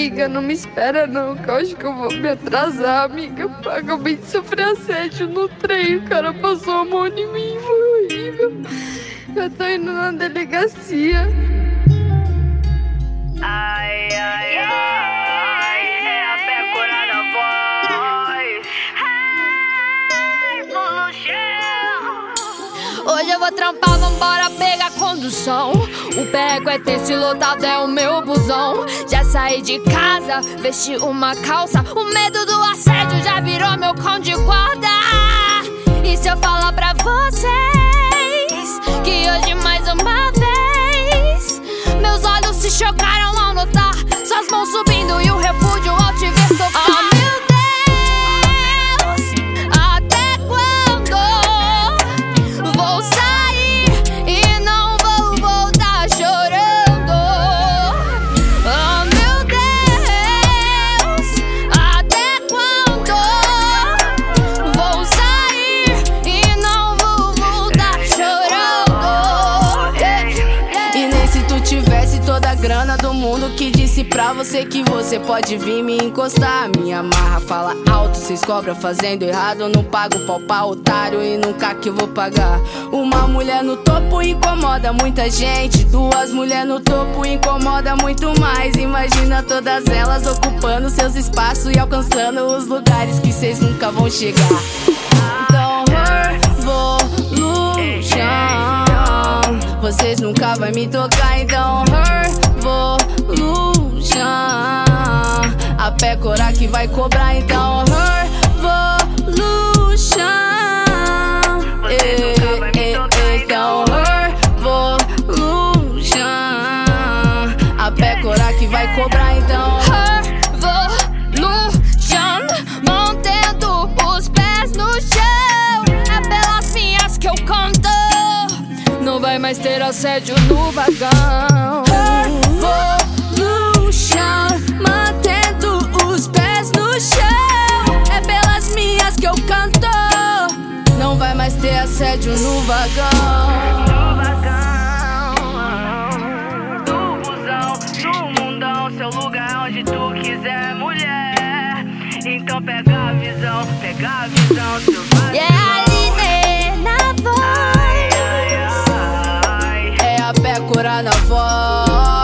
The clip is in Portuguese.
amiga, não me espera não, que eu acho que eu vou me atrasar, amiga. Acabei de sofrer assédio no trem, o cara passou a mão em mim, foi horrível. Eu tô indo na delegacia. Ai, ai, ai, é a Pécora na voz. Hoje eu vou trampar, vambora pegar condução. O Peco é terço lotado, é o meu busão. Já saí de casa, vesti uma calça. O medo do assédio já virou meu cão de guarda. E se eu falar pra vocês que hoje mais uma vez meus olhos se chocaram ao notar suas mãos subindo e o repúdio ao te ver tocar. Oh, meu Deus, até quando vou sair e não vou voltar chorando? Oh, meu Deus, até quando vou sair e não vou voltar chorando? E nem se tu tivesse toda a grana do mundo, que disse pra você que você pode vir me encostar. Minha marra fala alto, cês cobram fazendo errado. Eu não pago pau pra otário e nunca que eu vou pagar. Uma mulher no topo incomoda muita gente, duas mulheres no topo incomoda muito mais. Imagina todas elas ocupando seus espaços e alcançando os lugares que cês nunca vão chegar. Então, revolution, vocês nunca vai me tocar. Então, revolution, a Pécora que vai cobrar. Então, revolution, então, revolution, a Pécora que vai cobrar. Então, Revolution, mantendo os pés no chão. É pelas minhas que eu canto. Não vai mais ter assédio no vagão. revolution, mantendo os pés no chão. É pelas minhas que eu canto. Não vai mais ter assédio no vagão. No vagão, do busão, do mundão, seu lugar é onde tu quiser, mulher. Então pega a visão, seu E é ali na voz. ai, ai, ai. É a Pécora na voz.